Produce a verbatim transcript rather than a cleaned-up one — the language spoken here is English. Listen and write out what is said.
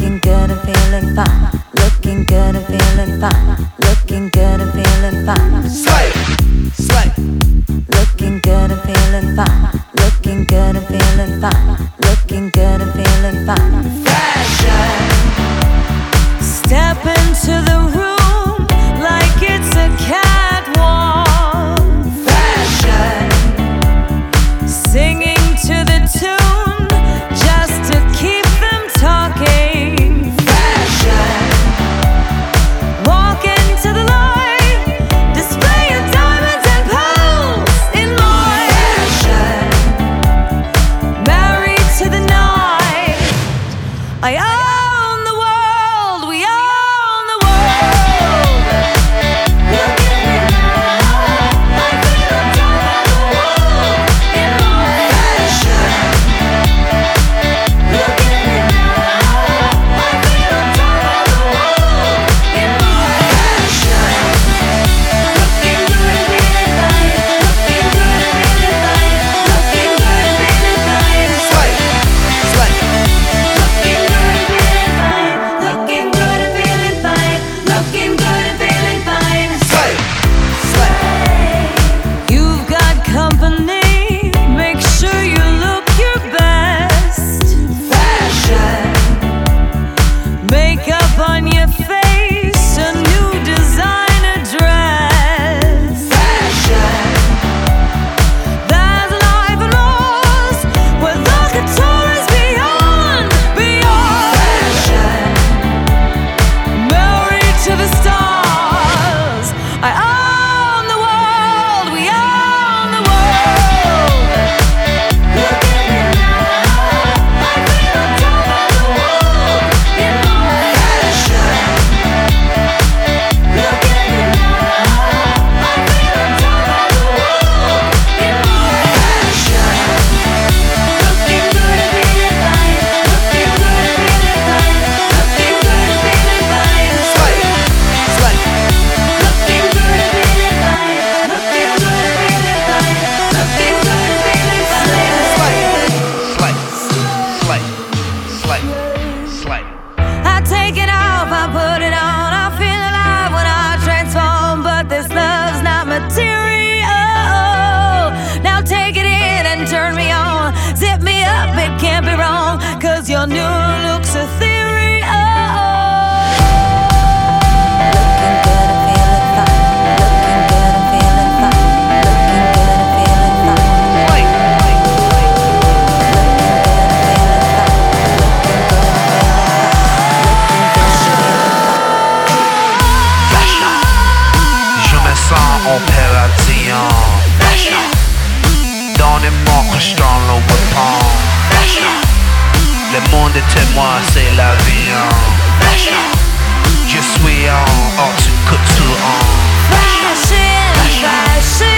Looking good and feeling fine. Looking good and feeling fine. Looking good and feeling fine. Slay, slay. Looking good and feeling fine. Looking good and feeling fine. Looking good and feeling fine. Fashion. Step into the room like it's a catwalk. Fashion. Singing to the tune just to keep them talking. Fashion. Walk into the light, display your diamonds and pearls in mine. Fashion. Married to the night, I own the world, we own the world. Look at me now, I feel on top of the world in my Fashion. Look at me now, I feel on top of the world in my Fashion. Looking good and feeling fine. Looking good and feeling fine. Looking good and feeling fine. Slay, slay. Looking good and feeling fine. Looking good and feeling fine. Looking good and feeling fine. Slay, slay. You've got company. Make sure you look your best. Fashion. Makeup on your face. A new designer dress. Fashion. There's life and Mars where the couture is beyond, beyond. Fashion. Married to the stars, I own the world, we own the world. Look at me now, I feel on top of the world in my Fashion. Look at me now, I feel on top of the world in my Fashion. Looking good and feeling fine. Looking good and feeling fine. Looking good and feeling fine. Slay, slay. Looking good and feeling fine. Looking good and feeling fine. Looking good and feeling fine. Slay, slay, slay, slay, slay. I take it off, I put it on. I feel alive when I transform, but this love's not material. Now take it in and turn me on. Zip me up, it can't be wrong, 'cause your new look's ethereal. Looking good and feeling fine. Looking good and feeling fine. Looking good and feeling fine. Slay, slay, slay. Fashion. Je me sens en paradis. Fashion. Donnez-moi que je t'en le weapon. Fashion. Le monde est témoin, c'est la vie. Fashion. Je suis en haute couture. Fashion, fashion.